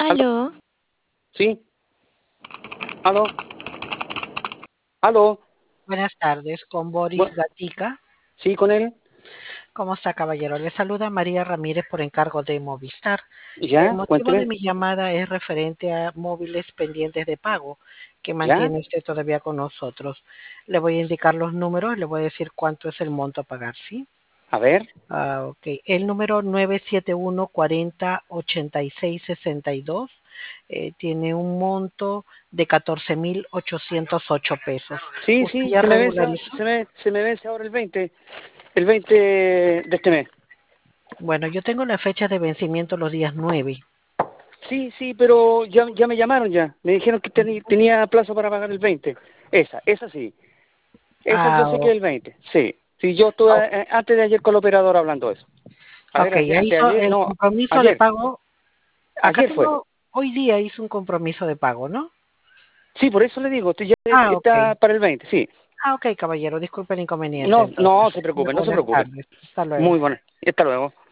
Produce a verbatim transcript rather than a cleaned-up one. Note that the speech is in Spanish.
¿Aló? Aló, ¿Sí? ¿Aló? ¿Aló? Buenas tardes, con Boris Bu- Gatica. ¿Sí, con él? ¿Cómo está, caballero? Le saluda María Ramírez por encargo de Movistar. El ¿Ya? motivo de Cuénteme. mi llamada es referente a móviles pendientes de pago que ¿Ya? mantiene usted todavía con nosotros. Le voy a indicar los números, le voy a decir cuánto es el monto a pagar, ¿sí? A ver. Ah, ok. El número nueve siete uno cuarenta ochenta y seis sesenta y dos eh, tiene un monto de catorce mil ochocientos ocho pesos. Sí, ¿Usted sí, ya se me vence, regularizó? se me, se me vence ahora el veinte, el veinte de este mes. Bueno, yo tengo la fecha de vencimiento los días nueve. Sí, sí, pero ya, ya me llamaron ya. Me dijeron que teni- tenía plazo para pagar el veinte. Esa, esa sí. Esa yo Ah, sé que o- es el veinte. Sí. Sí, yo estuve o- eh, antes de ayer con el operador hablando de eso. A ver, ok, antes, ya antes de hizo ayer, el no, compromiso de ayer. pago. Acá Ayer fue. tengo, hoy día hizo un compromiso de pago, ¿no? Sí, por eso le digo, estoy- ya Ah, ok. está para el veinte, sí. Ah, ok, caballero, disculpe el inconveniente No, entonces. no se Muy preocupe, no se buenas preocupe. tardes. Hasta luego. Muy bueno. Hasta luego.